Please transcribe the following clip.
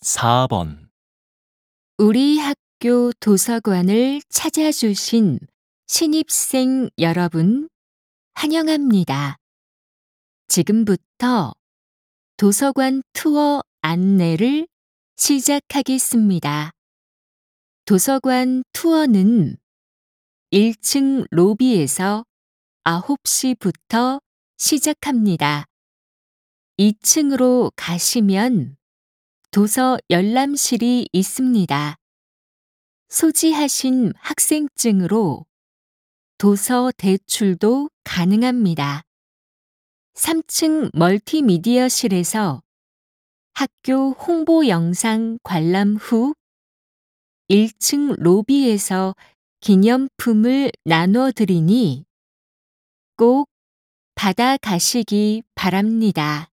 4번. 우리 학교 도서관을 찾아주신 신입생 여러분, 환영합니다. 지금부터 도서관 투어 안내를 시작하겠습니다. 도서관 투어는 1층 로비에서 9시부터 시작합니다. 2층으로 가시면 도서 열람실이 있습니다. 소지하신 학생증으로 도서 대출도 가능합니다. 3층 멀티미디어실에서 학교 홍보 영상 관람 후 1층 로비에서 기념품을 나눠 드리니 꼭 받아가시기 바랍니다.